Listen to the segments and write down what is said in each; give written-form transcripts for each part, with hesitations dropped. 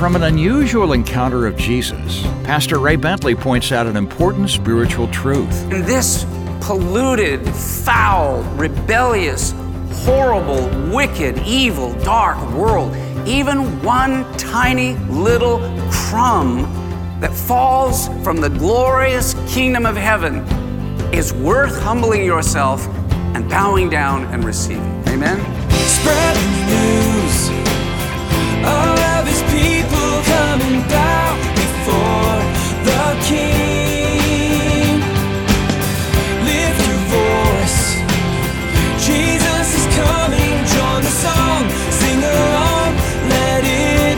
From an unusual encounter of Jesus, Pastor Ray Bentley points out an important spiritual truth. In this polluted, foul, rebellious, horrible, wicked, evil, dark world, even one tiny little crumb that falls from the glorious kingdom of heaven is worth humbling yourself and bowing down and receiving. Amen? Spread the news. All of his people coming down before the King. Lift your voice. Jesus is coming. Join the song. Sing along. Let it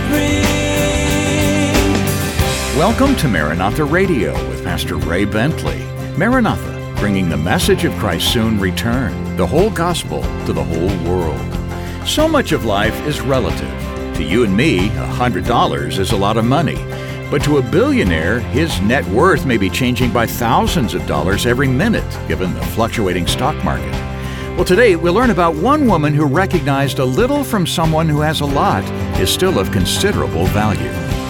ring. Welcome to Maranatha Radio with Pastor Ray Bentley. Maranatha, bringing the message of Christ's soon return, the whole gospel to the whole world. So much of life is relative. To you and me, $100 is a lot of money. But to a billionaire, his net worth may be changing by thousands of dollars every minute, given the fluctuating stock market. Well, today we'll learn about one woman who recognized a little from someone who has a lot is still of considerable value.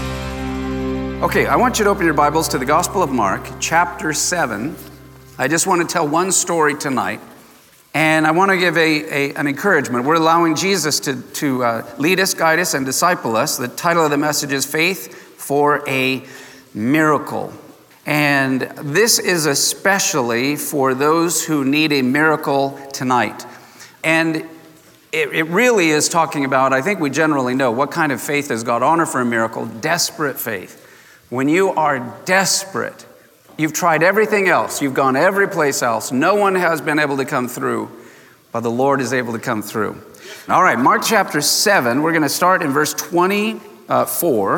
Okay, I want you to open your Bibles to the Gospel of Mark, chapter 7. I just want to tell one story tonight. And I want to give an encouragement. We're allowing Jesus to lead us, guide us, and disciple us. The title of the message is Faith for a Miracle. And this is especially for those who need a miracle tonight. And it really is talking about, I think we generally know, what kind of faith does God honor for a miracle? Desperate faith. When you are desperate, you've tried everything else. You've gone every place else. No one has been able to come through, but the Lord is able to come through. All right, Mark chapter 7, we're going to start in verse 24.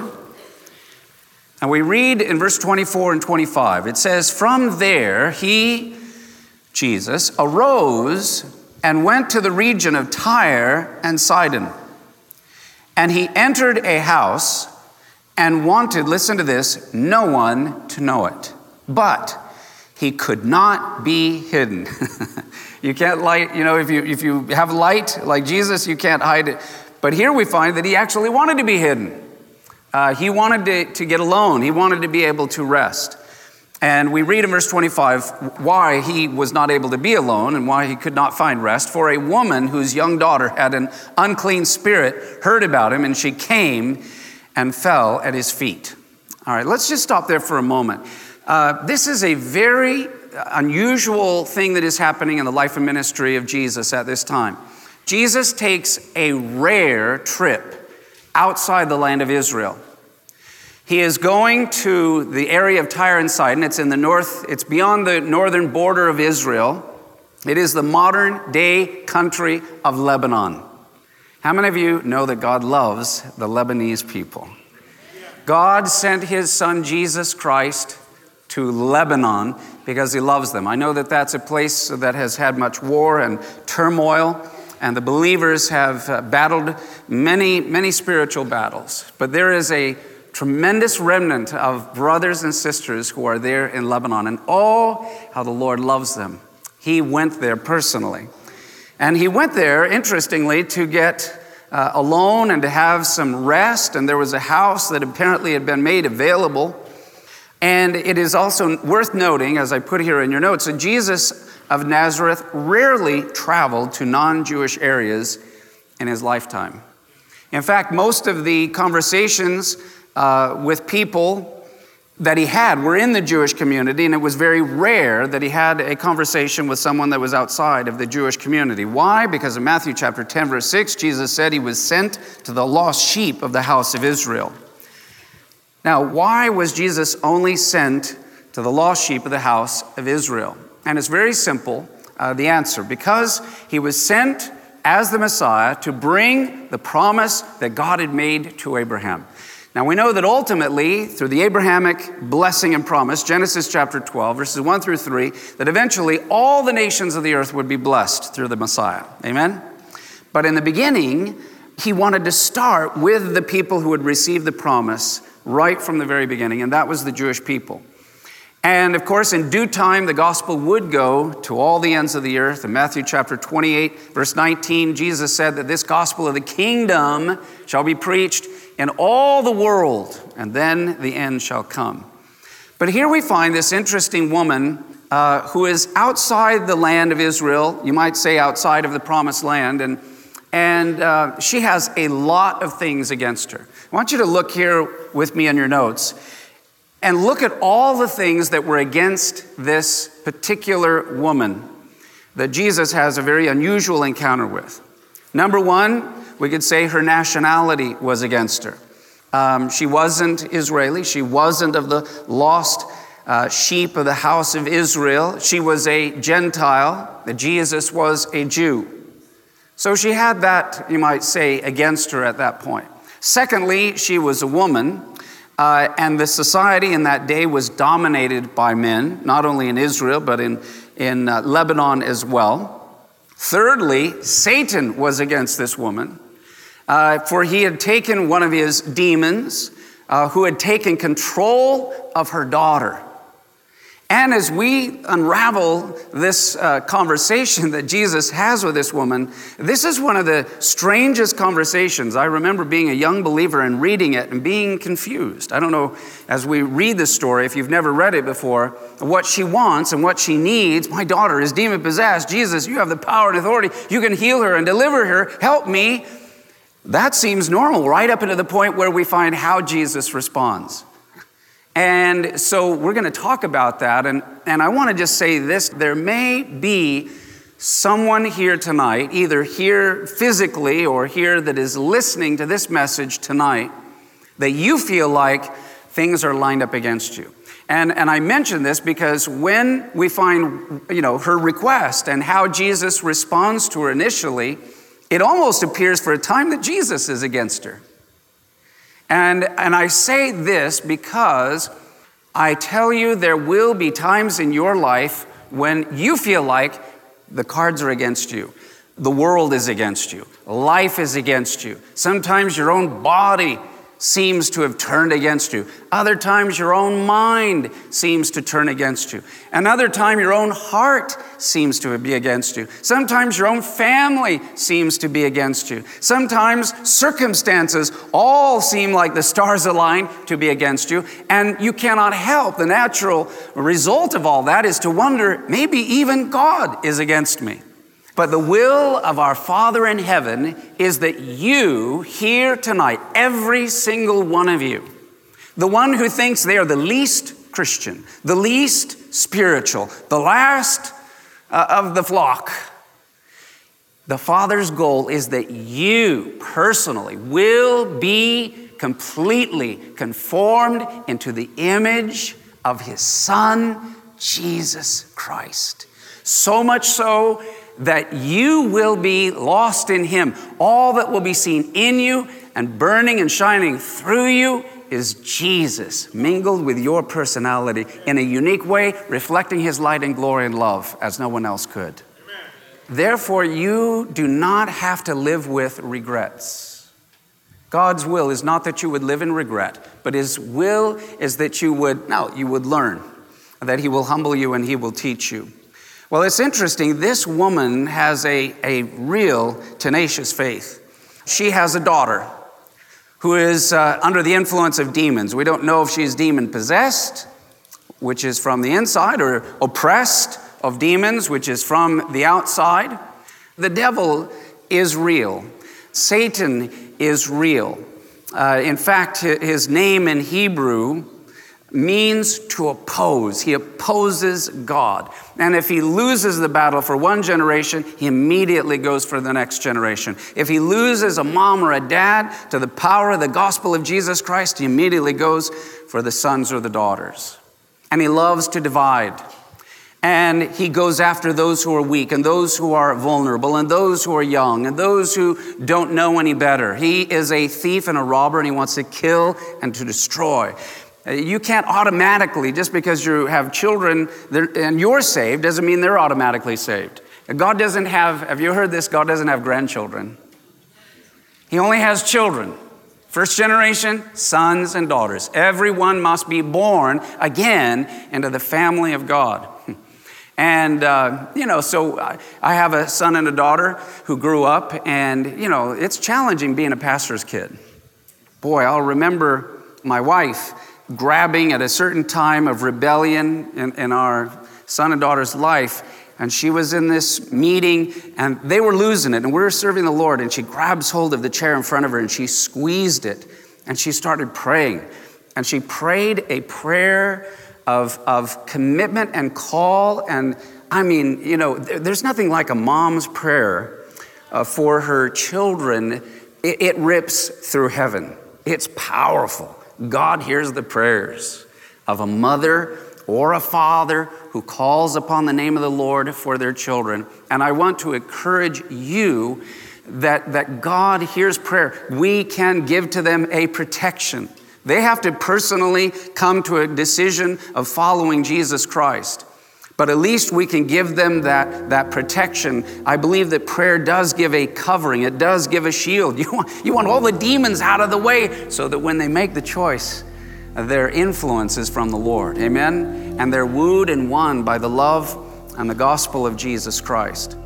And we read in verse 24 and 25. It says, "From there he, Jesus, arose and went to the region of Tyre and Sidon. And he entered a house and wanted," listen to this, "no one to know it. But he could not be hidden." You can't light, if you have light like Jesus, you can't hide it. But here we find that he actually wanted to be hidden. He wanted to get alone. He wanted to be able to rest. And we read in verse 25 why he was not able to be alone and why he could not find rest. "For a woman whose young daughter had an unclean spirit heard about him, and she came and fell at his feet." All right, let's just stop there for a moment. This is a very unusual thing that is happening in the life and ministry of Jesus at this time. Jesus takes a rare trip outside the land of Israel. He is going to the area of Tyre and Sidon. It's in the north, it's beyond the northern border of Israel. It is the modern day country of Lebanon. How many of you know that God loves the Lebanese people? God sent his son Jesus Christ to Lebanon because he loves them. I know that that's a place that has had much war and turmoil, and the believers have battled many, many spiritual battles. But there is a tremendous remnant of brothers and sisters who are there in Lebanon, and oh, how the Lord loves them. He went there personally. And he went there, interestingly, to get alone and to have some rest, and there was a house that apparently had been made available. And it is also worth noting, as I put here in your notes, that Jesus of Nazareth rarely traveled to non-Jewish areas in his lifetime. In fact, most of the conversations with people that he had were in the Jewish community, and it was very rare that he had a conversation with someone that was outside of the Jewish community. Why? Because in Matthew chapter 10, verse 6, Jesus said he was sent to the lost sheep of the house of Israel. Now, why was Jesus only sent to the lost sheep of the house of Israel? And it's very simple, the answer. Because he was sent as the Messiah to bring the promise that God had made to Abraham. Now, we know that ultimately, through the Abrahamic blessing and promise, Genesis chapter 12, verses 1 through 3, that eventually all the nations of the earth would be blessed through the Messiah. Amen? But in the beginning, he wanted to start with the people who would receive the promise right from the very beginning, and that was the Jewish people. And of course, in due time, the gospel would go to all the ends of the earth. In Matthew chapter 28, verse 19, Jesus said that this gospel of the kingdom shall be preached in all the world, and then the end shall come. But here we find this interesting woman who is outside the land of Israel, you might say outside of the promised land, and she has a lot of things against her. I want you to look here with me in your notes and look at all the things that were against this particular woman that Jesus has a very unusual encounter with. Number one, we could say her nationality was against her. She wasn't Israeli. She wasn't of the lost sheep of the house of Israel. She was a Gentile. Jesus was a Jew. So she had that, you might say, against her at that point. Secondly, she was a woman. And the society in that day was dominated by men, not only in Israel, but in Lebanon as well. Thirdly, Satan was against this woman, for he had taken one of his demons who had taken control of her daughter. And as we unravel this conversation that Jesus has with this woman, this is one of the strangest conversations. I remember being a young believer and reading it and being confused. I don't know, as we read this story, if you've never read it before, what she wants and what she needs. My daughter is demon-possessed. Jesus, you have the power and authority. You can heal her and deliver her. Help me. That seems normal, right up into the point where we find how Jesus responds. And so we're going to talk about that. And I want to just say this. There may be someone here tonight, either here physically or here that is listening to this message tonight, that you feel like things are lined up against you. And I mention this because when we find, her request and how Jesus responds to her initially, it almost appears for a time that Jesus is against her. And I say this because I tell you there will be times in your life when you feel like the cards are against you. The world is against you. Life is against you. Sometimes your own body seems to have turned against you. Other times your own mind seems to turn against you. Another time your own heart seems to be against you. Sometimes your own family seems to be against you. Sometimes circumstances all seem like the stars align to be against you, and you cannot help. The natural result of all that is to wonder, maybe even God is against me. But the will of our Father in heaven is that you here tonight, every single one of you, the one who thinks they are the least Christian, the least spiritual, the last of the flock, the Father's goal is that you personally will be completely conformed into the image of His Son, Jesus Christ. So much so that you will be lost in Him. All that will be seen in you and burning and shining through you is Jesus, mingled with your personality in a unique way, reflecting His light and glory and love as no one else could. Amen. Therefore, you do not have to live with regrets. God's will is not that you would live in regret, but His will is that you would learn, that He will humble you and He will teach you. Well, it's interesting. This woman has a real tenacious faith. She has a daughter who is under the influence of demons. We don't know if she's demon-possessed, which is from the inside, or oppressed of demons, which is from the outside. The devil is real. Satan is real. In fact, his name in Hebrew means to oppose. He opposes God. And if he loses the battle for one generation, he immediately goes for the next generation. If he loses a mom or a dad to the power of the gospel of Jesus Christ, he immediately goes for the sons or the daughters. And he loves to divide. And he goes after those who are weak and those who are vulnerable and those who are young and those who don't know any better. He is a thief and a robber, and he wants to kill and to destroy. You can't automatically, just because you have children and you're saved, doesn't mean they're automatically saved. God doesn't have you heard this? God doesn't have grandchildren. He only has children. First generation, sons and daughters. Everyone must be born again into the family of God. And, so I have a son and a daughter who grew up, and, it's challenging being a pastor's kid. Boy, I'll remember my wife grabbing at a certain time of rebellion in our son and daughter's life, and she was in this meeting, and they were losing it, and we were serving the Lord, and she grabs hold of the chair in front of her, and she squeezed it, and she started praying. And she prayed a prayer of commitment and call, and there's nothing like a mom's prayer for her children. It rips through heaven. It's powerful. God hears the prayers of a mother or a father who calls upon the name of the Lord for their children. And I want to encourage you that God hears prayer. We can give to them a protection. They have to personally come to a decision of following Jesus Christ. But at least we can give them that protection. I believe that prayer does give a covering. It does give a shield. You want all the demons out of the way so that when they make the choice, their influence is from the Lord. Amen? And they're wooed and won by the love and the gospel of Jesus Christ.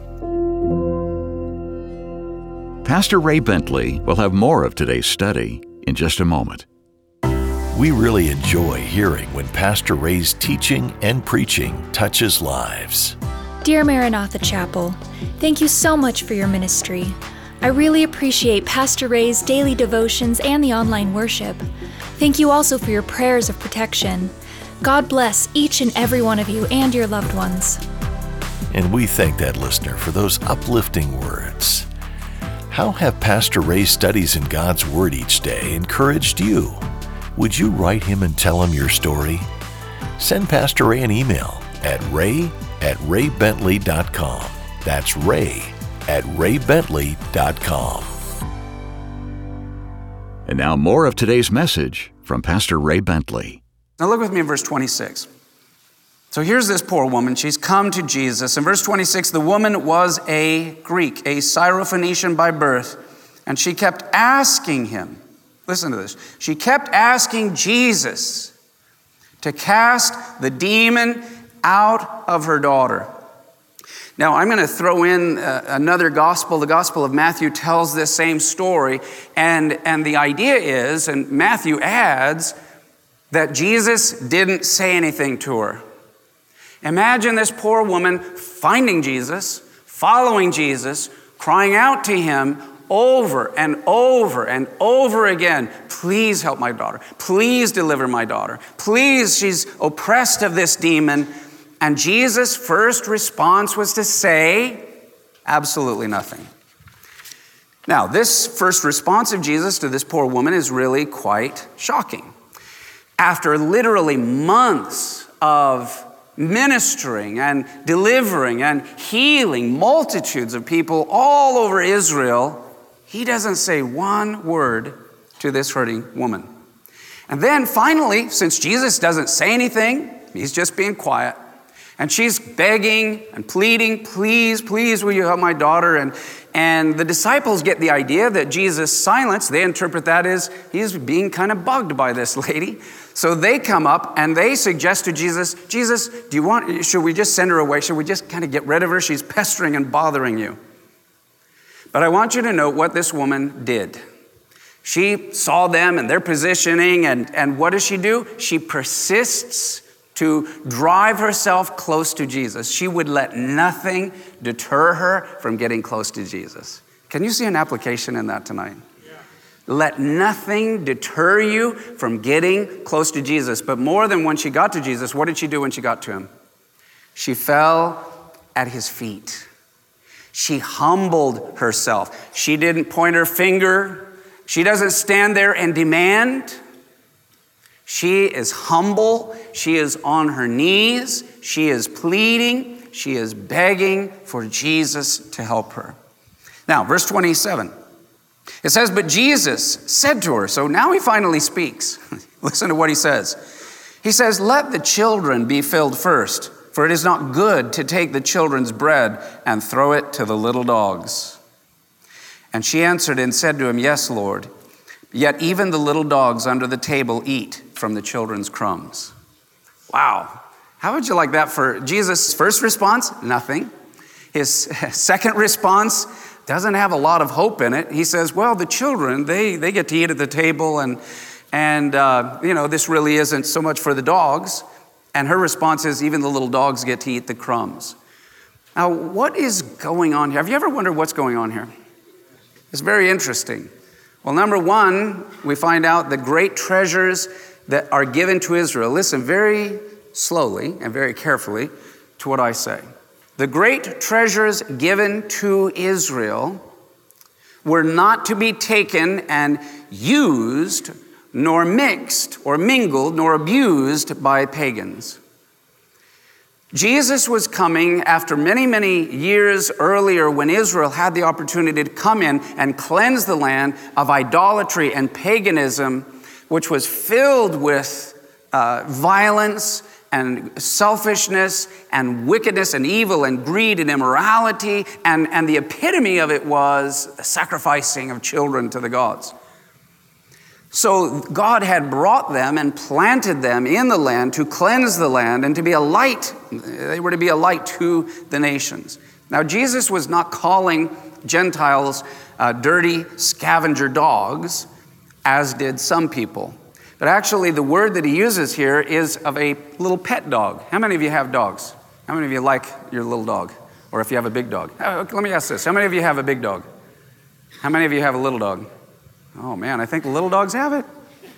Pastor Ray Bentley will have more of today's study in just a moment. We really enjoy hearing when Pastor Ray's teaching and preaching touches lives. Dear Maranatha Chapel, thank you so much for your ministry. I really appreciate Pastor Ray's daily devotions and the online worship. Thank you also for your prayers of protection. God bless each and every one of you and your loved ones. And we thank that listener for those uplifting words. How have Pastor Ray's studies in God's Word each day encouraged you? Would you write him and tell him your story? Send Pastor Ray an email at ray@raybentley.com. That's ray@raybentley.com. And now more of today's message from Pastor Ray Bentley. Now look with me in verse 26. So here's this poor woman. She's come to Jesus. In verse 26, the woman was a Greek, a Syrophoenician by birth, and she kept asking him. Listen to this. She kept asking Jesus to cast the demon out of her daughter. Now, I'm going to throw in another gospel. The Gospel of Matthew tells this same story. And the idea is, and Matthew adds, that Jesus didn't say anything to her. Imagine this poor woman finding Jesus, following Jesus, crying out to him over and over and over again, please help my daughter. Please deliver my daughter. Please, she's oppressed of this demon. And Jesus' first response was to say absolutely nothing. Now, this first response of Jesus to this poor woman is really quite shocking. After literally months of ministering and delivering and healing multitudes of people all over Israel, he doesn't say one word to this hurting woman. And then finally, since Jesus doesn't say anything, he's just being quiet. And she's begging and pleading, please, please, will you help my daughter? And the disciples get the idea that Jesus' silence, they interpret that as he's being kind of bugged by this lady. So they come up and they suggest to Jesus, should we just send her away? Should we just kind of get rid of her? She's pestering and bothering you. But I want you to note what this woman did. She saw them and their positioning, and what does she do? She persists to drive herself close to Jesus. She would let nothing deter her from getting close to Jesus. Can you see an application in that tonight? Yeah. Let nothing deter you from getting close to Jesus. But more than when she got to Jesus, what did she do when she got to him? She fell at his feet. She humbled herself. She didn't point her finger. She doesn't stand there and demand. She is humble. She is on her knees. She is pleading. She is begging for Jesus to help her. Now, verse 27. It says, but Jesus said to her, so now he finally speaks. Listen to what he says. He says, let the children be filled first, for it is not good to take the children's bread and throw it to the little dogs. And she answered and said to him, yes, Lord. Yet even the little dogs under the table eat from the children's crumbs. Wow. How would you like that for Jesus' first response? Nothing. His second response doesn't have a lot of hope in it. He says, well, the children, they get to eat at the table, and this really isn't so much for the dogs. And her response is, even the little dogs get to eat the crumbs. Now, what is going on here? Have you ever wondered what's going on here? It's very interesting. Well, number one, we find out the great treasures that are given to Israel. Listen very slowly and very carefully to what I say. The great treasures given to Israel were not to be taken and used, nor mixed or mingled, nor abused by pagans. Jesus was coming after many, many years earlier when Israel had the opportunity to come in and cleanse the land of idolatry and paganism, which was filled with violence and selfishness and wickedness and evil and greed and immorality. And the epitome of it was the sacrificing of children to the gods. So God had brought them and planted them in the land to cleanse the land and to be a light. They were to be a light to the nations. Now, Jesus was not calling Gentiles dirty scavenger dogs, as did some people. But actually, the word that he uses here is of a little pet dog. How many of you have dogs? How many of you like your little dog? Or if you have a big dog? Let me ask this. How many of you have a big dog? How many of you have a little dog? Oh man, I think little dogs have it.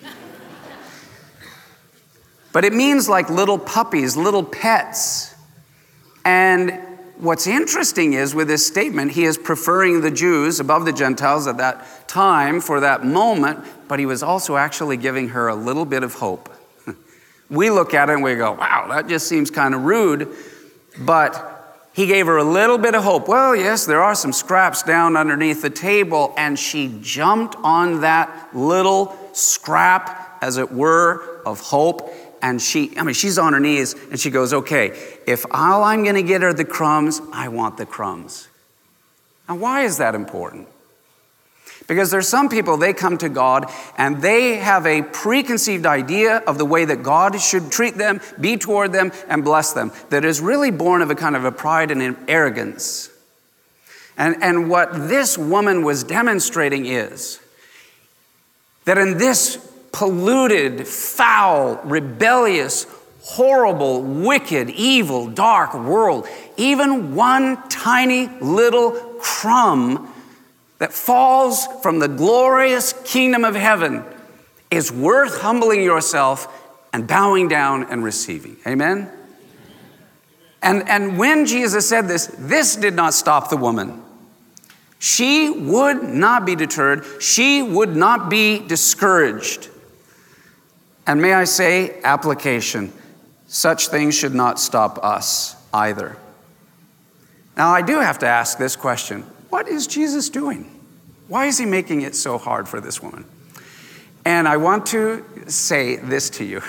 But it means like little puppies, little pets. And what's interesting is with this statement, he is preferring the Jews above the Gentiles at that time for that moment, but he was also actually giving her a little bit of hope. We look at it and we go, wow, that just seems kind of rude. But he gave her a little bit of hope. Well, yes, there are some scraps down underneath the table, and she jumped on that little scrap, as it were, of hope. And she's on her knees, and she goes, okay, if all I'm going to get are the crumbs, I want the crumbs. Now, why is that important? Because there's some people, they come to God, and they have a preconceived idea of the way that God should treat them, be toward them, and bless them, that is really born of a kind of a pride and an arrogance. And what this woman was demonstrating is that in this polluted, foul, rebellious, horrible, wicked, evil, dark world, even one tiny little crumb that falls from the glorious kingdom of heaven is worth humbling yourself and bowing down and receiving. Amen? And when Jesus said this did not stop the woman. She would not be deterred. She would not be discouraged. And may I say, application. Such things should not stop us either. Now, I do have to ask this question. What is Jesus doing? Why is he making it so hard for this woman? And I want to say this to you.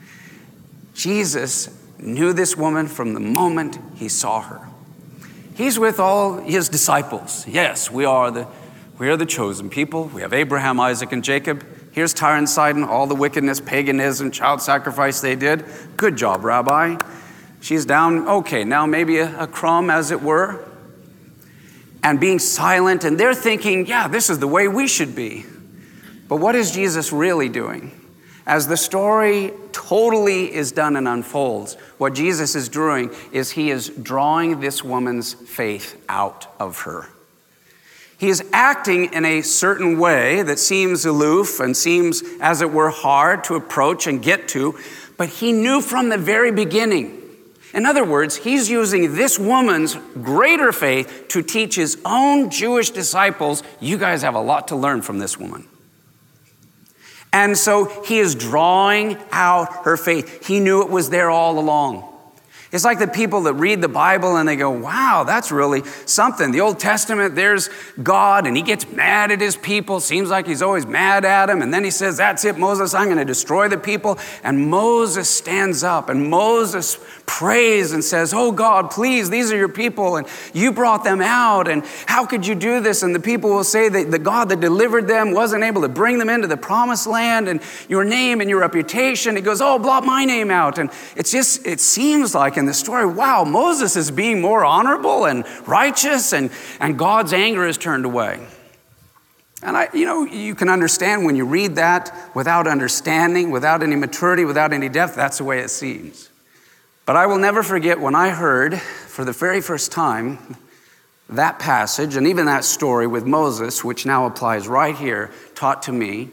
Jesus knew this woman from the moment he saw her. He's with all his disciples. Yes, we are the chosen people. We have Abraham, Isaac, and Jacob. Here's Tyre and Sidon, all the wickedness, paganism, child sacrifice they did. Good job, Rabbi. She's down, okay, now maybe a crumb, as it were. And being silent, and they're thinking, yeah, this is the way we should be. But what is Jesus really doing? As the story totally is done and unfolds, what Jesus is doing is he is drawing this woman's faith out of her. He is acting in a certain way that seems aloof and seems, as it were, hard to approach and get to, but he knew from the very beginning. In other words, he's using this woman's greater faith to teach his own Jewish disciples, you guys have a lot to learn from this woman. And so he is drawing out her faith. He knew it was there all along. It's like the people that read the Bible and they go, wow, that's really something. The Old Testament, there's God and he gets mad at his people. Seems like he's always mad at them. And then he says, that's it, Moses, I'm going to destroy the people. And Moses stands up and Moses prays and says, oh God, please, these are your people and you brought them out. And how could you do this? And the people will say that the God that delivered them wasn't able to bring them into the promised land, and your name and your reputation. He goes, oh, blot my name out. And it seems like in the story, wow, Moses is being more honorable and righteous, and God's anger is turned away. And you can understand when you read that without understanding, without any maturity, without any depth, that's the way it seems. But I will never forget when I heard for the very first time that passage and even that story with Moses, which now applies right here, taught to me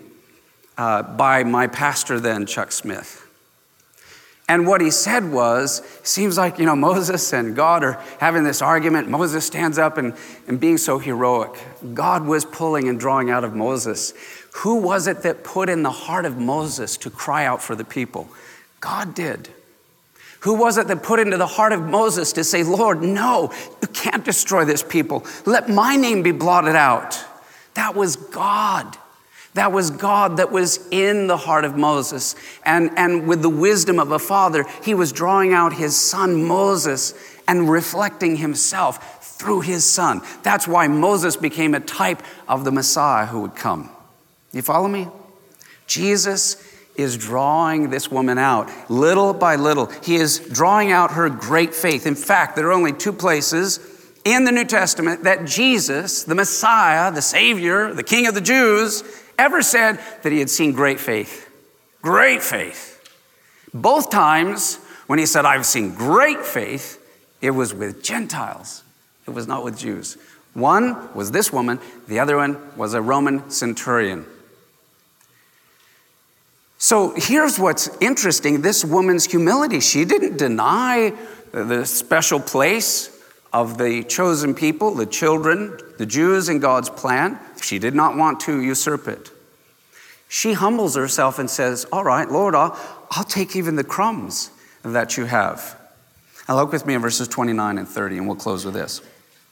by my pastor then, Chuck Smith. And what he said was, seems like, Moses and God are having this argument. Moses stands up and being so heroic. God was pulling and drawing out of Moses. Who was it that put in the heart of Moses to cry out for the people? God did. Who was it that put into the heart of Moses to say, Lord, no, you can't destroy this people. Let my name be blotted out. That was God. That was God that was in the heart of Moses. And with the wisdom of a father, he was drawing out his son Moses and reflecting himself through his son. That's why Moses became a type of the Messiah who would come. You follow me? Jesus is drawing this woman out little by little. He is drawing out her great faith. In fact, there are only two places in the New Testament that Jesus, the Messiah, the Savior, the King of the Jews, ever said that he had seen great faith. Great faith. Both times when he said, I've seen great faith, it was with Gentiles. It was not with Jews. One was this woman. The other one was a Roman centurion. So here's what's interesting. This woman's humility. She didn't deny the special place of the chosen people, the children, the Jews in God's plan. She did not want to usurp it. She humbles herself and says, all right, Lord, I'll take even the crumbs that you have. Now look with me in verses 29 and 30, and we'll close with this.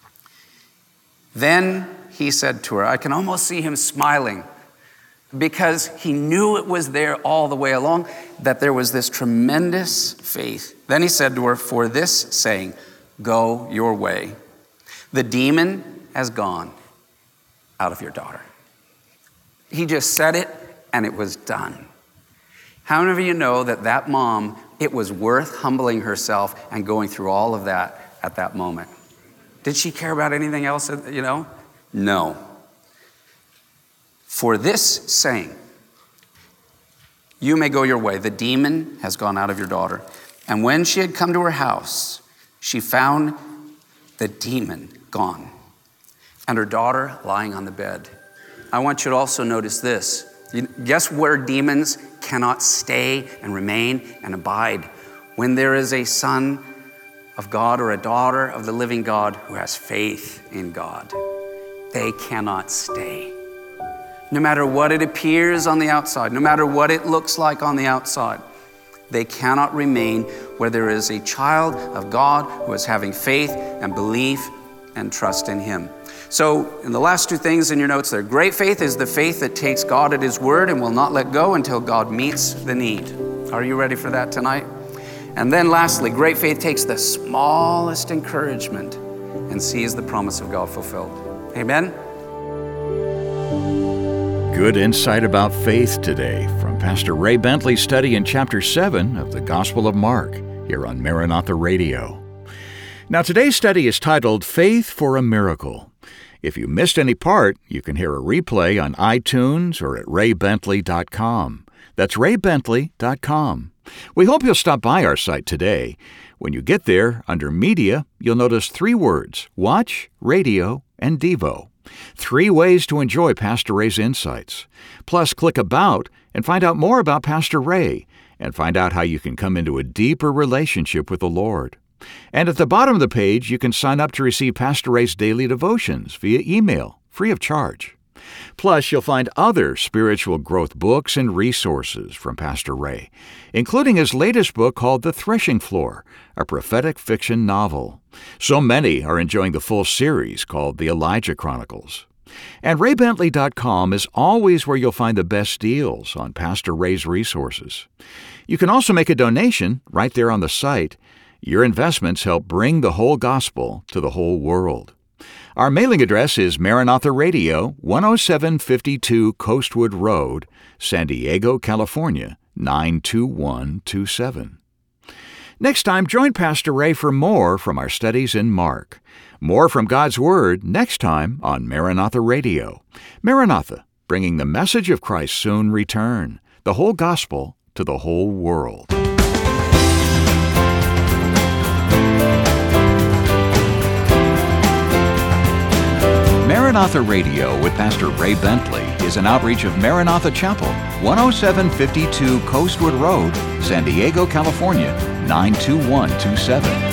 Then he said to her, I can almost see him smiling, because he knew it was there all the way along, that there was this tremendous faith. Then he said to her, for this saying, go your way. The demon has gone out of your daughter. He just said it, and it was done. How many of you know that mom, it was worth humbling herself and going through all of that at that moment? Did she care about anything else, No. For this saying, you may go your way. The demon has gone out of your daughter. And when she had come to her house, she found the demon gone and her daughter lying on the bed. I want you to also notice this. Guess where demons cannot stay and remain and abide? When there is a son of God or a daughter of the living God who has faith in God. They cannot stay. No matter what it appears on the outside, no matter what it looks like on the outside, they cannot remain where there is a child of God who is having faith and belief and trust in him. So in the last two things in your notes there, great faith is the faith that takes God at his word and will not let go until God meets the need. Are you ready for that tonight? And then lastly, great faith takes the smallest encouragement and sees the promise of God fulfilled. Amen? Good insight about faith today from Pastor Ray Bentley's study in chapter 7 of the Gospel of Mark here on Maranatha Radio. Now today's study is titled Faith for a Miracle. If you missed any part, you can hear a replay on iTunes or at raybentley.com. That's raybentley.com. We hope you'll stop by our site today. When you get there, under Media, you'll notice 3 words, Watch, Radio, and Devo. 3 ways to enjoy Pastor Ray's insights. Plus, click About and find out more about Pastor Ray and find out how you can come into a deeper relationship with the Lord. And at the bottom of the page, you can sign up to receive Pastor Ray's daily devotions via email, free of charge. Plus, you'll find other spiritual growth books and resources from Pastor Ray, including his latest book called The Threshing Floor, a prophetic fiction novel. So many are enjoying the full series called The Elijah Chronicles. And RayBentley.com is always where you'll find the best deals on Pastor Ray's resources. You can also make a donation right there on the site. Your investments help bring the whole gospel to the whole world. Our mailing address is Maranatha Radio, 10752 Coastwood Road, San Diego, California, 92127. Next time, join Pastor Ray for more from our studies in Mark. More from God's Word next time on Maranatha Radio. Maranatha, bringing the message of Christ's soon return, the whole gospel to the whole world. Maranatha Radio with Pastor Ray Bentley is an outreach of Maranatha Chapel, 10752 Coastwood Road, San Diego, California, 92127.